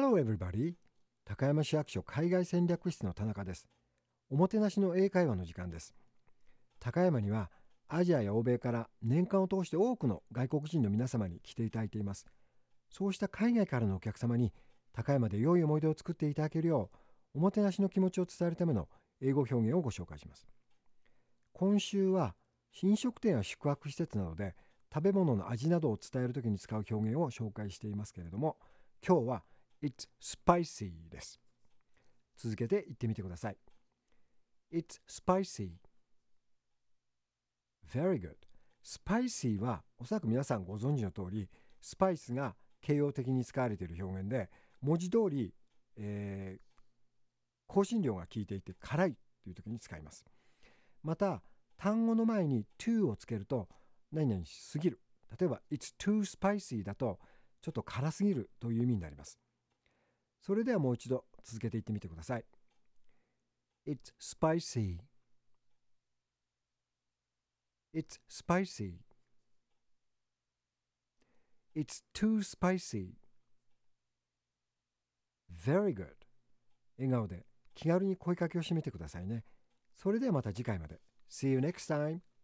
Hello everybody! 高山市役所海外戦略室の田中です。おもてなしの英会話の時間です。高山にはアジアや欧米から年間を通して多くの外国人の皆様に来ていただいています。そうした海外からのお客様に高山で良い思い出を作っていただけるよう、おもてなしの気持ちを伝えるための英語表現をご紹介します。今週は飲食店や宿泊施設などで食べ物の味などを伝えるときに使う表現を紹介していますけれども、今日は It's spicy です。続けて言ってみてください。It's spicy. Very good. Spicy はおそらく皆さんご存知の通り、スパイスが形容的に使われている表現で、文字通り、香辛料が効いていて辛いという時に使います。また、単語の前に too をつけると何々しすぎる。例えば It's too spicy だとちょっと辛すぎるという意味になります。それではもう一度続けて言ってみてください。It's spicy. It's spicy. It's too spicy. Very good. 笑顔で気軽に声かけをしてみてくださいね。それではまた次回まで。See you next time.